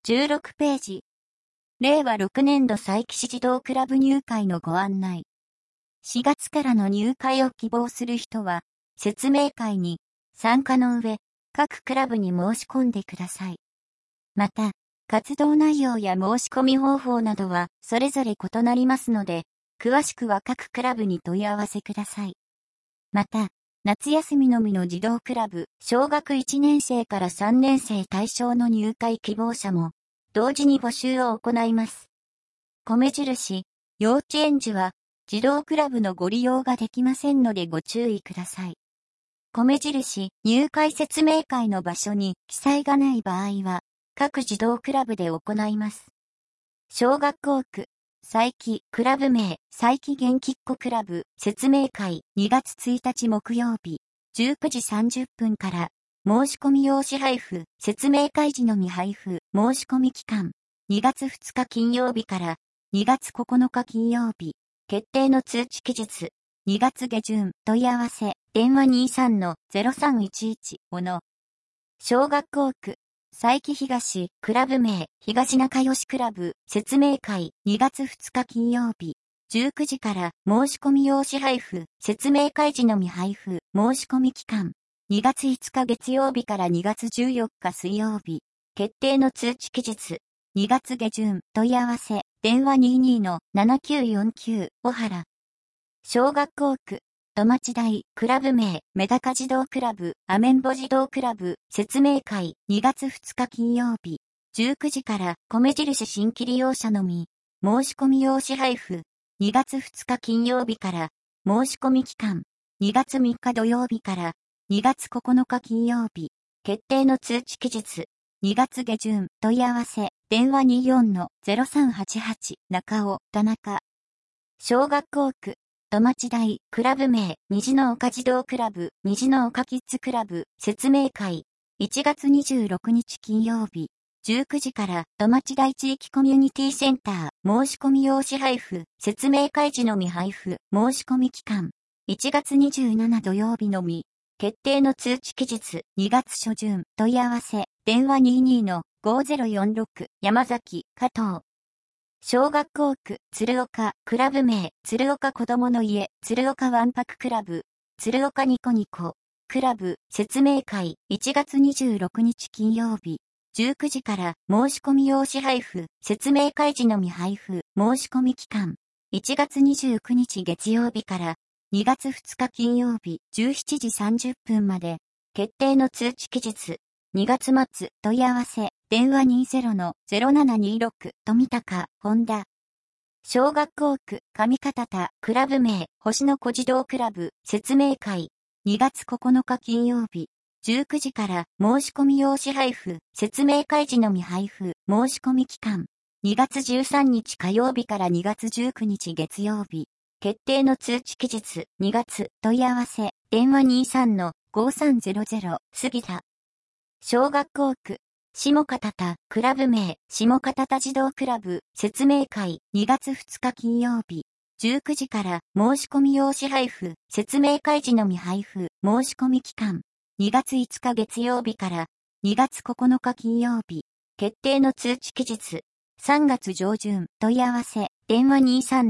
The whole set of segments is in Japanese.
16ページ。令和6年度佐伯市児童クラブ入会のご案内。4月からの入会を希望する人は、説明会に参加の上、各クラブに申し込んでください。また、活動内容や申し込み方法などはそれぞれ異なりますので、詳しくは各クラブに問い合わせください。また、夏休みのみの児童クラブ、小学1年生から3年生対象の入会希望者も、同時に募集を行います。米印、幼稚園児は、児童クラブのご利用ができませんのでご注意ください。米印、入会説明会の場所に記載がない場合は、各児童クラブで行います。小学校区、佐伯、クラブ名、佐伯元気っ子クラブ、説明会、2月1日木曜日、19時30分から、申し込み用紙配布、説明会時のみ配布、申し込み期間、2月2日金曜日から、2月9日金曜日、決定の通知期日、2月下旬、問い合わせ、電話 23-0311 をの、小学校区、佐伯東、クラブ名、東仲良しクラブ、説明会、2月2日金曜日、19時から申し込み用紙配布、説明会時のみ配布、申し込み期間、2月5日月曜日から2月14日水曜日、決定の通知期日、2月下旬、問い合わせ、電話 22-7949、小原。小学校区、戸町大、クラブ名、メダカ児童クラブ、アメンボ児童クラブ、説明会、2月2日金曜日、19時から、米印新規利用者のみ、申し込み用紙配布、2月2日金曜日から、申し込み期間、2月3日土曜日から、2月9日金曜日、決定の通知期日、2月下旬、問い合わせ、電話 24-0388、中尾、田中。小学校区、戸町大、クラブ名、虹の丘児童クラブ、虹の丘キッズクラブ、説明会、1月26日金曜日、19時から、戸町大地域コミュニティセンター、申し込み用紙配布、説明会時のみ配布、申し込み期間、1月27土曜日のみ、決定の通知期日、2月初旬、問い合わせ、電話 22-5046、山崎、加藤。小学校区、鶴岡、クラブ名、鶴岡子供の家、鶴岡わんぱくクラブ、鶴岡ニコニコ、クラブ、説明会、1月26日金曜日、19時から申し込み用紙配布、説明会時のみ配布、申し込み期間、1月29日月曜日から、2月2日金曜日、17時30分まで、決定の通知期日、2月末、問い合わせ、電話 20-0726、富高、本田。小学校区、上方田、クラブ名、星の子児童クラブ、説明会、2月9日金曜日、19時から申し込み用紙配布、説明会時のみ配布、申し込み期間、2月13日火曜日から2月19日月曜日、決定の通知期日、2月、問い合わせ、電話 23-5300、杉田。小学校区、下方田、クラブ名、下方田児童クラブ、説明会、2月2日金曜日、19時から申し込み用紙配布、説明会時のみ配布、申し込み期間、2月5日月曜日から2月9日金曜日、決定の通知期日、3月上旬、問い合わせ、電話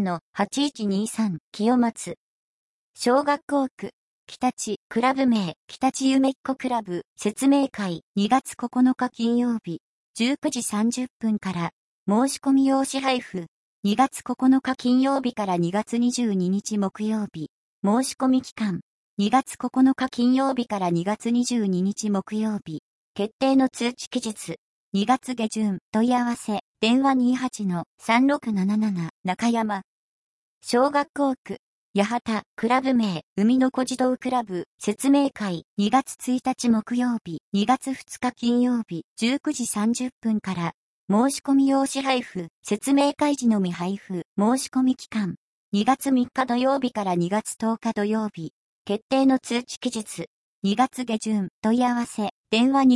23-8123、清松。小学校区、北地、クラブ名、北地夢っ子クラブ、説明会、2月9日金曜日、19時30分から、申し込み用紙配布、2月9日金曜日から2月22日木曜日、申し込み期間、2月9日金曜日から2月22日木曜日、決定の通知期日、2月下旬、問い合わせ、電話 28-3677、中山。小学校区、八幡、クラブ名、海の子児童クラブ、説明会、2月1日木曜日、2月2日金曜日、19時30分から、申し込み用紙配布、説明会時のみ配布、申し込み期間、2月3日土曜日から2月10日土曜日、決定の通知期日、2月下旬、問い合わせ、電話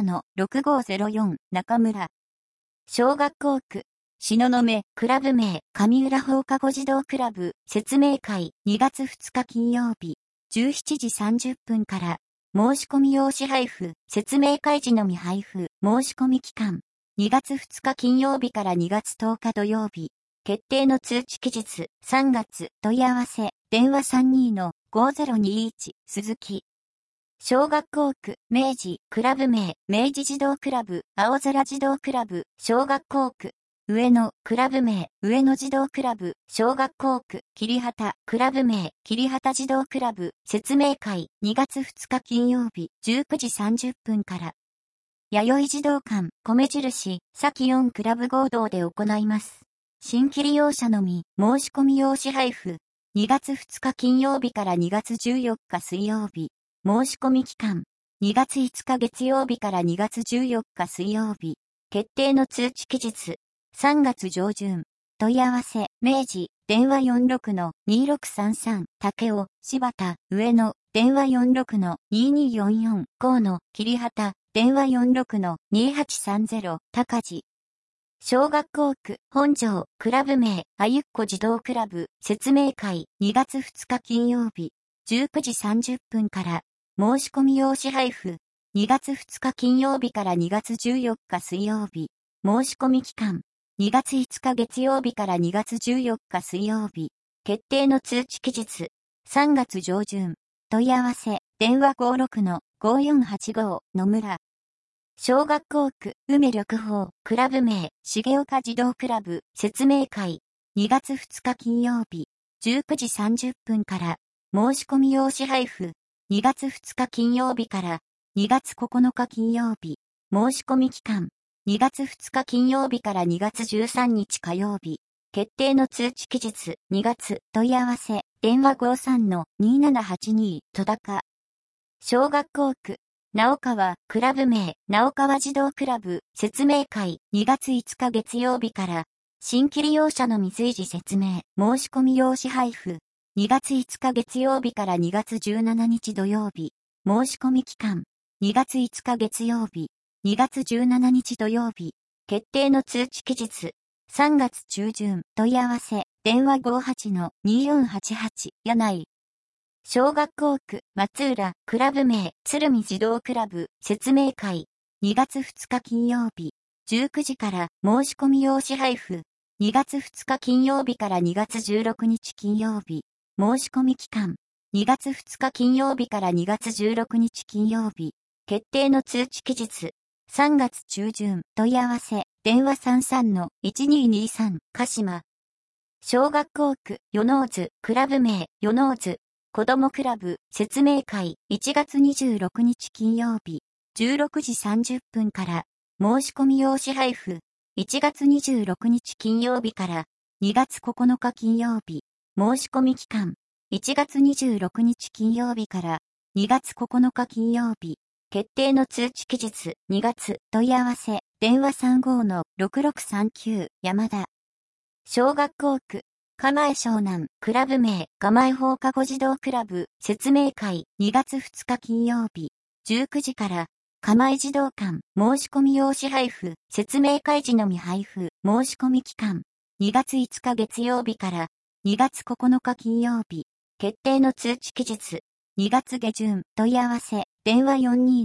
27-6504、中村。小学校区、東雲、クラブ名、上浦放課後児童クラブ、説明会、2月2日金曜日、17時30分から、申し込み用紙配布、説明会時のみ配布、申し込み期間、 2月2日金曜日から2月10日土曜日。決定の通知期日、3月、問い合わせ、電話 32-5021、鈴木。小学校区、明治、クラブ名、明治児童クラブ、青空児童クラブ、小学校区。上野、クラブ名、上野児童クラブ、小学校区、桐畑、クラブ名、桐畑児童クラブ、説明会、2月2日金曜日、19時30分から。弥生児童館、米印、佐木4クラブ合同で行います。新規利用者のみ、申し込み用紙配布。2月2日金曜日から2月14日水曜日。申し込み期間。2月5日月曜日から2月14日水曜日。決定の通知期日。3月上旬。問い合わせ、明治、電話 46-2633、竹尾、柴田、上野、電話 46-2244、河野、桐畑、電話 46-2830、高地。小学校区、本庄、クラブ名、あゆっこ児童クラブ、説明会、2月2日金曜日、19時30分から、申し込み用紙配布、2月2日金曜日から2月14日水曜日、申し込み期間、2月5日月曜日から2月14日水曜日、決定の通知期日、3月上旬、問い合わせ、電話 56-5485、野村。小学校区、梅緑豊、クラブ名、重岡児童クラブ、説明会、2月2日金曜日、19時30分から、申し込み用紙配布、2月2日金曜日から、2月9日金曜日、申し込み期間、2月2日金曜日から2月13日火曜日、決定の通知期日、2月、問い合わせ、電話 53-2782、戸高。小学校区、直川、クラブ名、直川児童クラブ、説明会、2月5日月曜日から、新規利用者のみ随時説明、申し込み用紙配布、2月5日月曜日から2月17日土曜日、申し込み期間、2月5日月曜日、2月17日土曜日、決定の通知期日、3月中旬、問い合わせ、電話 58-2488、柳井。小学校区、松浦、クラブ名、鶴見児童クラブ、説明会、2月2日金曜日、19時から申し込み用紙配布、2月2日金曜日から2月16日金曜日、申し込み期間、2月2日金曜日から2月16日金曜日、決定の通知期日、3月中旬、問い合わせ、電話 33-1223、鹿島。小学校区、与野津、クラブ名、与野津。子どもクラブ、説明会、1月26日金曜日、16時30分から、申し込み用紙配布、1月26日金曜日から、2月9日金曜日、申し込み期間、1月26日金曜日から、2月9日金曜日、決定の通知期日、2月、問い合わせ、電話 35-6639、山田。小学校区、釜江湘南、クラブ名、釜江放課後児童クラブ、説明会、2月2日金曜日、19時から、釜江児童館、申し込み用紙配布、説明会時のみ配布、申し込み期間、2月5日月曜日から、2月9日金曜日、決定の通知期日、2月下旬、問い合わせ、電話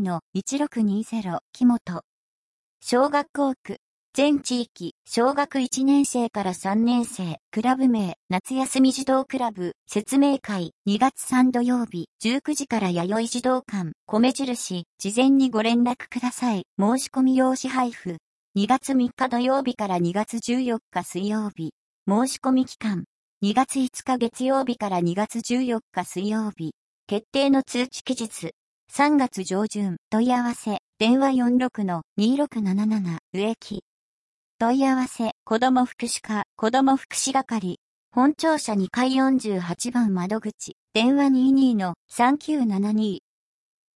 42-1620、木本。小学校区、全地域、小学1年生から3年生、クラブ名、夏休み児童クラブ、説明会、2月3土曜日、19時から弥生児童館、米印、事前にご連絡ください。申し込み用紙配布、2月3日土曜日から2月14日水曜日、申し込み期間、2月5日月曜日から2月14日水曜日、決定の通知期日、3月上旬、問い合わせ、電話 46-2677、植木。問い合わせ、子ども福祉課、子ども福祉係、本庁舎2階48番窓口、電話 22-3972、